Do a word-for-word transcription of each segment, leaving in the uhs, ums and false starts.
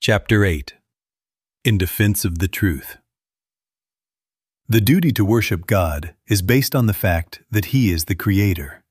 Chapter eight. In Defense of the Truth. The duty to worship God is based on the fact that He is the Creator.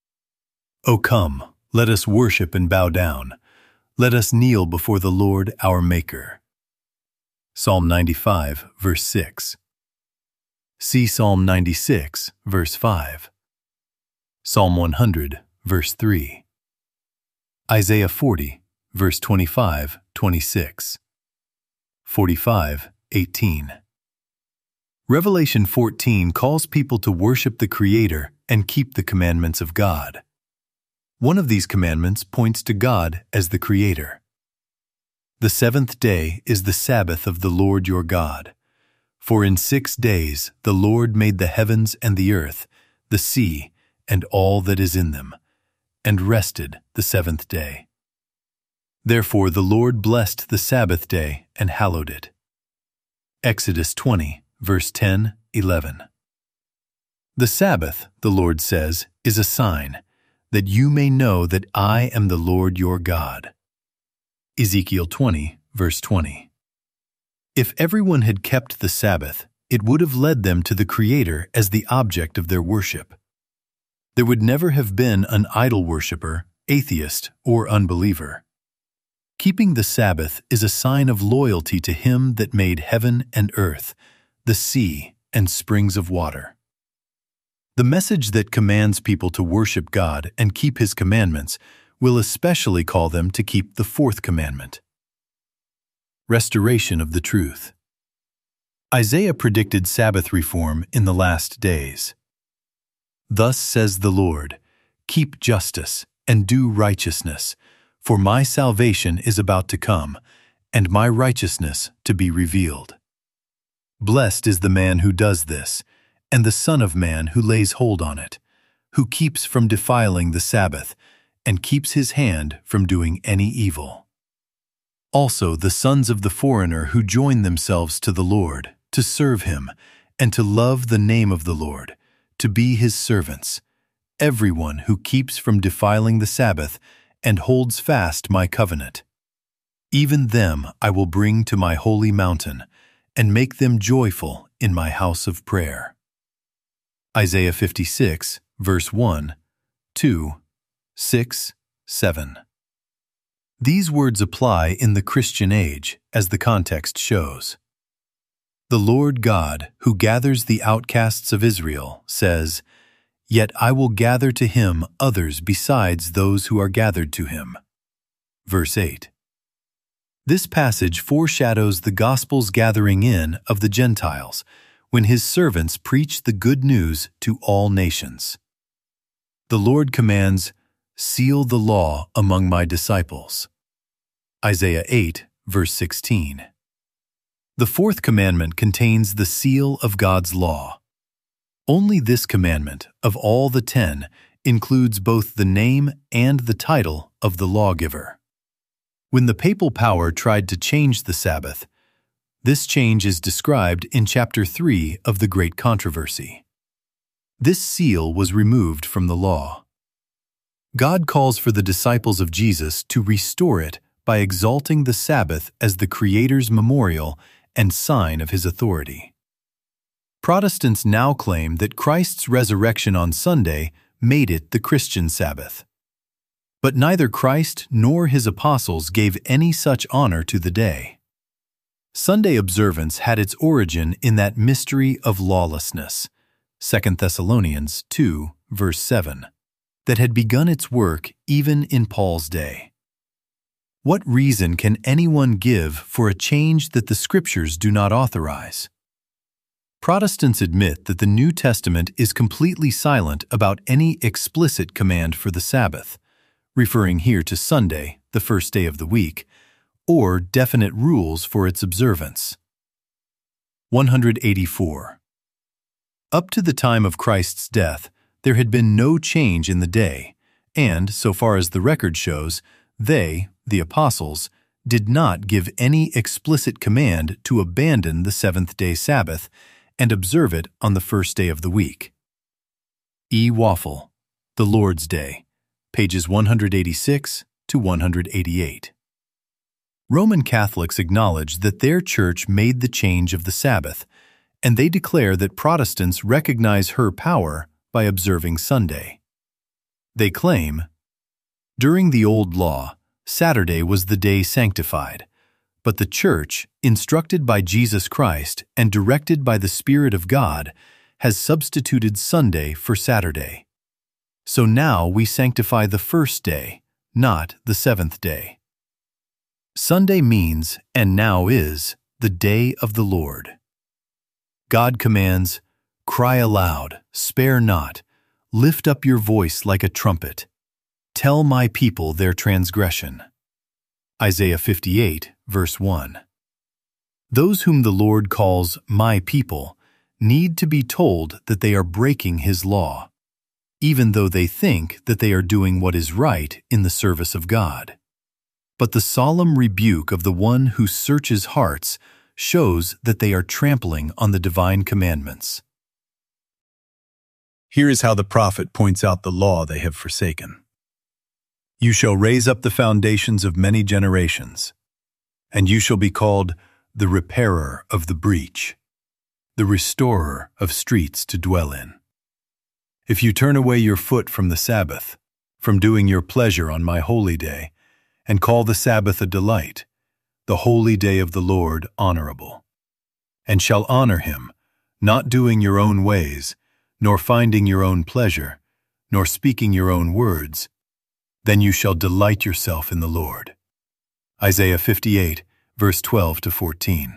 O come, let us worship and bow down. Let us kneel before the Lord our Maker. Psalm ninety-five, verse six. See Psalm ninety-six, verse five. Psalm one hundred, verse three. Isaiah forty, verse twenty-five, twenty-six. forty-five, eighteen. Revelation fourteen calls people to worship the Creator and keep the commandments of God. One of these commandments points to God as the Creator. The seventh day is the Sabbath of the Lord your God. For in six days the Lord made the heavens and the earth, the sea, and all that is in them, and rested the seventh day. Therefore the Lord blessed the Sabbath day and hallowed it. Exodus twenty, verse ten, eleven. The Sabbath, the Lord says, is a sign, that you may know that I am the Lord your God. Ezekiel twenty, verse twenty. If everyone had kept the Sabbath, it would have led them to the Creator as the object of their worship. There would never have been an idol worshiper, atheist, or unbeliever. Keeping the Sabbath is a sign of loyalty to Him that made heaven and earth, the sea, and springs of water. The message that commands people to worship God and keep His commandments will especially call them to keep the fourth commandment. Restoration of the truth. Isaiah predicted Sabbath reform in the last days. Thus says the Lord, keep justice and do righteousness, for my salvation is about to come, and my righteousness to be revealed. Blessed is the man who does this, and the Son of Man who lays hold on it, who keeps from defiling the Sabbath, and keeps his hand from doing any evil. Also the sons of the foreigner who join themselves to the Lord, to serve Him, and to love the name of the Lord, to be His servants, everyone who keeps from defiling the Sabbath, and holds fast my covenant. Even them I will bring to my holy mountain, and make them joyful in my house of prayer. Isaiah fifty-six, verse one, two, six, seven. These words apply in the Christian age, as the context shows. The Lord God, who gathers the outcasts of Israel, says, Yet I will gather to Him others besides those who are gathered to Him. Verse eight. This passage foreshadows the gospel's gathering in of the Gentiles, when His servants preach the good news to all nations. The Lord commands, Seal the law among my disciples. Isaiah eight, verse sixteen. The fourth commandment contains the seal of God's law. Only this commandment, of all the ten, includes both the name and the title of the lawgiver. When the papal power tried to change the Sabbath, this change is described in chapter three of the Great Controversy. This seal was removed from the law. God calls for the disciples of Jesus to restore it by exalting the Sabbath as the Creator's memorial and sign of His authority. Protestants now claim that Christ's resurrection on Sunday made it the Christian Sabbath. But neither Christ nor His apostles gave any such honor to the day. Sunday observance had its origin in that mystery of lawlessness, Second Thessalonians two, verse seven, that had begun its work even in Paul's day. What reason can anyone give for a change that the Scriptures do not authorize? Protestants admit that the New Testament is completely silent about any explicit command for the Sabbath, referring here to Sunday, the first day of the week, or definite rules for its observance. one hundred eighty-four. Up to the time of Christ's death, there had been no change in the day, and, so far as the record shows, they, the apostles, did not give any explicit command to abandon the seventh-day Sabbath and observe it on the first day of the week. E. Waffle, The Lord's Day, pages one hundred eighty-six to one hundred eighty-eight. Roman Catholics acknowledge that their church made the change of the Sabbath, and they declare that Protestants recognize her power by observing Sunday. They claim, during the Old Law, Saturday was the day sanctified, but the Church, instructed by Jesus Christ and directed by the Spirit of God, has substituted Sunday for Saturday. So now we sanctify the first day, not the seventh day. Sunday means, and now is, the day of the Lord. God commands, "Cry aloud, spare not, lift up your voice like a trumpet. Tell my people their transgression." Isaiah fifty-eight, verse one. Those whom the Lord calls my people need to be told that they are breaking His law, even though they think that they are doing what is right in the service of God. But the solemn rebuke of the one who searches hearts shows that they are trampling on the divine commandments. Here is how the prophet points out the law they have forsaken. You shall raise up the foundations of many generations, and you shall be called the repairer of the breach, the restorer of streets to dwell in. If you turn away your foot from the Sabbath, from doing your pleasure on my holy day, and call the Sabbath a delight, the holy day of the Lord honorable, and shall honor him, not doing your own ways, nor finding your own pleasure, nor speaking your own words, then you shall delight yourself in the Lord. Isaiah fifty-eight, verse twelve to fourteen.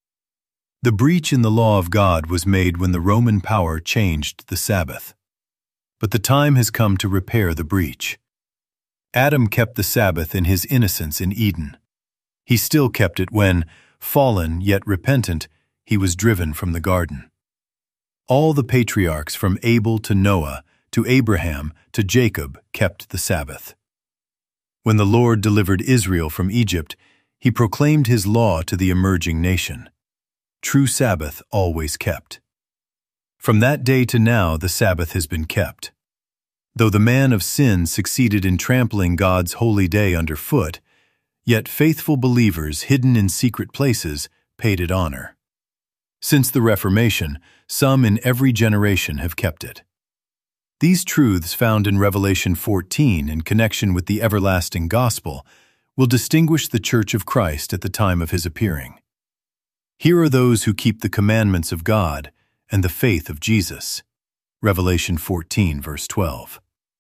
The breach in the law of God was made when the Roman power changed the Sabbath. But the time has come to repair the breach. Adam kept the Sabbath in his innocence in Eden. He still kept it when, fallen yet repentant, he was driven from the garden. All the patriarchs from Abel to Noah, to Abraham, to Jacob kept the Sabbath. When the Lord delivered Israel from Egypt, He proclaimed His law to the emerging nation. True Sabbath always kept. From that day to now the Sabbath has been kept. Though the man of sin succeeded in trampling God's holy day underfoot, yet faithful believers hidden in secret places paid it honor. Since the Reformation, some in every generation have kept it. These truths found in Revelation fourteen in connection with the everlasting gospel will distinguish the Church of Christ at the time of His appearing. Here are those who keep the commandments of God and the faith of Jesus. Revelation fourteen, verse twelve.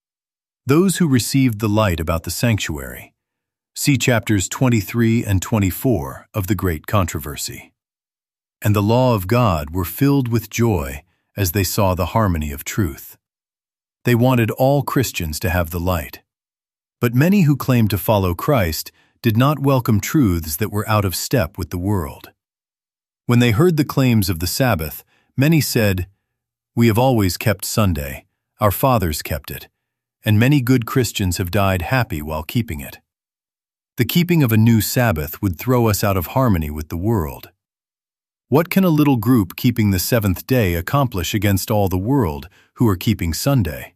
Those who received the light about the sanctuary. See chapters twenty-three and twenty-four of the Great Controversy. And the law of God were filled with joy as they saw the harmony of truth. They wanted all Christians to have the light. But many who claimed to follow Christ did not welcome truths that were out of step with the world. When they heard the claims of the Sabbath, many said, "We have always kept Sunday, our fathers kept it, and many good Christians have died happy while keeping it." The keeping of a new Sabbath would throw us out of harmony with the world. What can a little group keeping the seventh day accomplish against all the world who are keeping Sunday?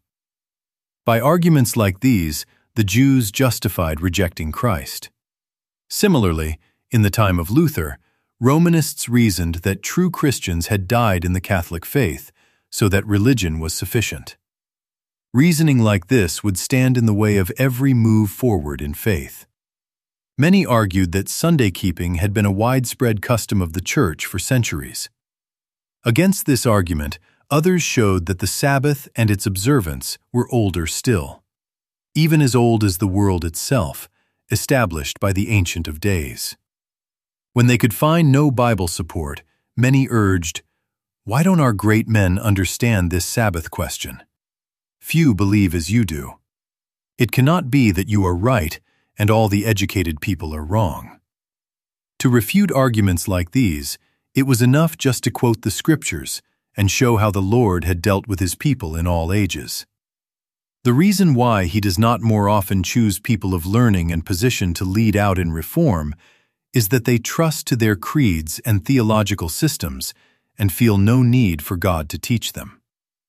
By arguments like these, the Jews justified rejecting Christ. Similarly, in the time of Luther, Romanists reasoned that true Christians had died in the Catholic faith, so that religion was sufficient. Reasoning like this would stand in the way of every move forward in faith. Many argued that Sunday keeping had been a widespread custom of the Church for centuries. Against this argument, others showed that the Sabbath and its observance were older still, even as old as the world itself, established by the Ancient of Days. When they could find no Bible support, many urged, "Why don't our great men understand this Sabbath question? Few believe as you do. It cannot be that you are right and all the educated people are wrong." To refute arguments like these, it was enough just to quote the Scriptures and show how the Lord had dealt with His people in all ages. The reason why He does not more often choose people of learning and position to lead out in reform is that they trust to their creeds and theological systems and feel no need for God to teach them.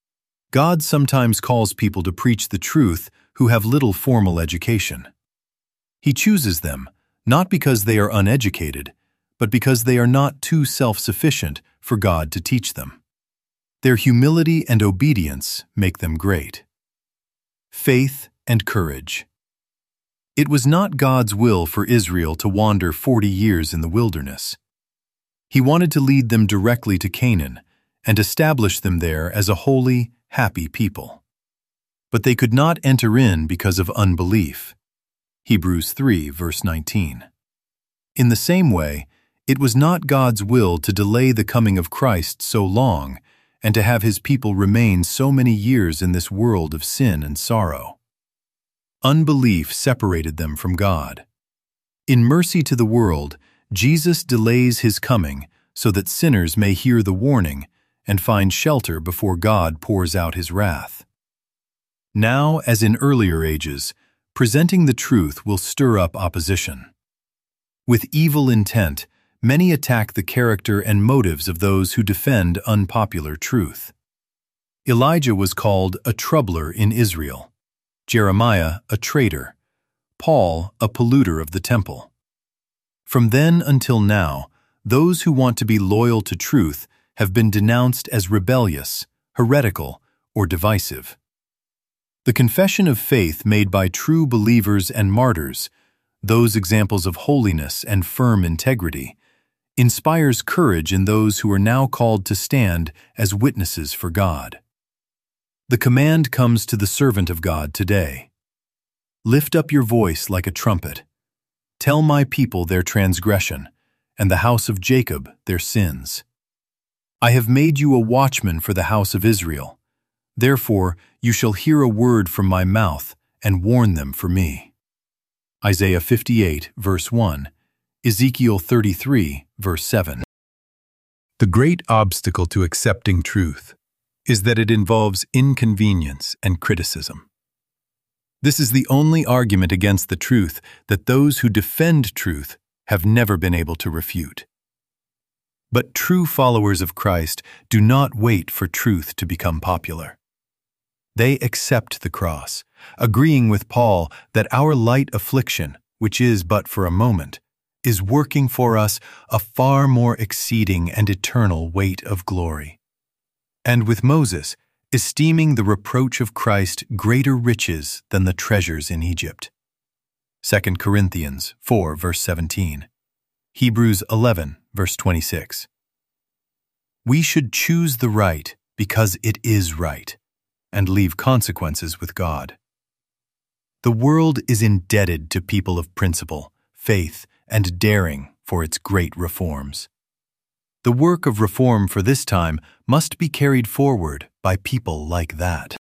God sometimes calls people to preach the truth who have little formal education. He chooses them, not because they are uneducated, but because they are not too self-sufficient for God to teach them. Their humility and obedience make them great. Faith and courage. It was not God's will for Israel to wander forty years in the wilderness. He wanted to lead them directly to Canaan and establish them there as a holy, happy people. But they could not enter in because of unbelief. Hebrews three, verse nineteen. In the same way, it was not God's will to delay the coming of Christ so long and to have his people remain so many years in this world of sin and sorrow. Unbelief separated them from God. In mercy to the world, Jesus delays his coming so that sinners may hear the warning and find shelter before God pours out his wrath. Now, as in earlier ages, presenting the truth will stir up opposition. With evil intent, many attack the character and motives of those who defend unpopular truth. Elijah was called a troubler in Israel, Jeremiah a traitor, Paul a polluter of the temple. From then until now, those who want to be loyal to truth have been denounced as rebellious, heretical, or divisive. The confession of faith made by true believers and martyrs, those examples of holiness and firm integrity, inspires courage in those who are now called to stand as witnesses for God. The command comes to the servant of God today. Lift up your voice like a trumpet. Tell my people their transgression, and the house of Jacob their sins. I have made you a watchman for the house of Israel. Therefore you shall hear a word from my mouth and warn them for me. Isaiah fifty-eight, verse one, Ezekiel thirty-three, verse seven. The great obstacle to accepting truth is that it involves inconvenience and criticism. This is the only argument against the truth that those who defend truth have never been able to refute. But true followers of Christ do not wait for truth to become popular. They accept the cross, agreeing with Paul that our light affliction, which is but for a moment, is working for us a far more exceeding and eternal weight of glory. And with Moses, esteeming the reproach of Christ greater riches than the treasures in Egypt. Second Corinthians four, verse seventeen. Hebrews eleven, verse twenty-six. We should choose the right because it is right, and leave consequences with God. The world is indebted to people of principle, faith, and daring for its great reforms. The work of reform for this time must be carried forward by people like that.